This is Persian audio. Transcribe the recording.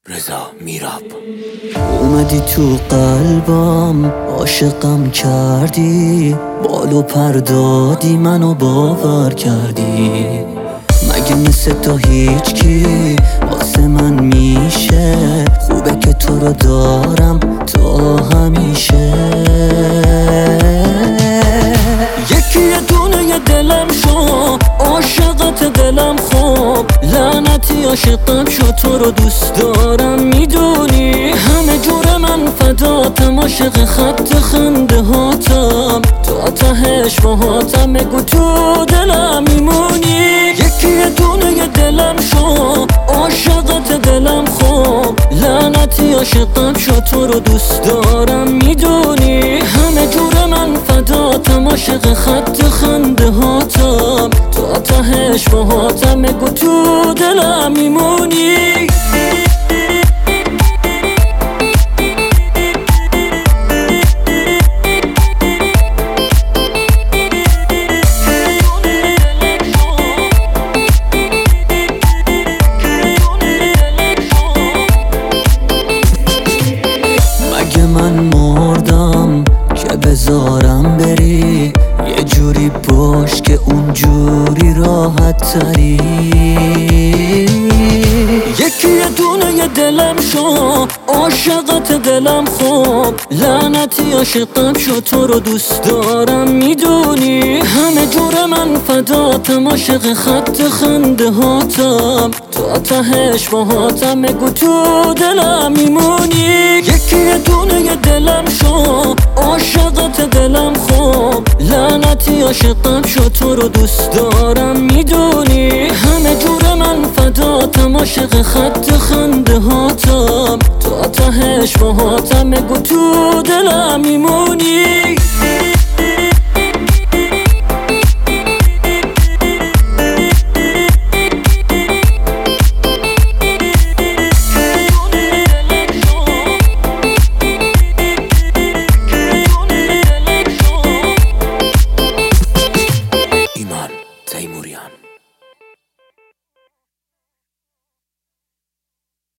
رضا میراب. اومدی تو قلبم، عاشقم کردی، بالو پر دادی، منو باور کردی. مگه مثل تو هیچکی واسه من میشه؟ خوبه که تو رو دارم تا همیشه. یکی یه دونه یه دلم شو، عاشقت دلم خوب، لعنتی عاشقم شو، تو رو دوست دارم میدونی. همه جور من فداتم، عاشق خط خنده هاتم، تا تهش باهاتم، بگو تو دلم میمونی. یکی یه دونه یه دلم شو، عاشقت دلم خوب، لعنتی عاشقم شو، تو رو دوست دارم میدونی. همه جور من فداتم، عاشق خط خنده هاتم، تا تهش باهاتم، بگو تو دلم میمونی. من مردم که بذارم بری، یه جوری باش که اونجوری راحت تری. یکی یه دونه یه دلم شو، عاشقت دلم خوب، لعنتی عاشقم شو، تو رو دوست دارم میدونی. همه جور من فداتم، عاشق خط خنده هاتم، تا تهش باهاتم، بگو تو دلم میمونی. یکی یه دونه یه دلم شو، عاشقت دلم خوب، لعنتی عاشقم شو، تو رو دوست دارم میدونی. همه جور من فداتم، عاشق خط خنده هاتم، تا تهش باهاتم، بگو تو دلم میمونی.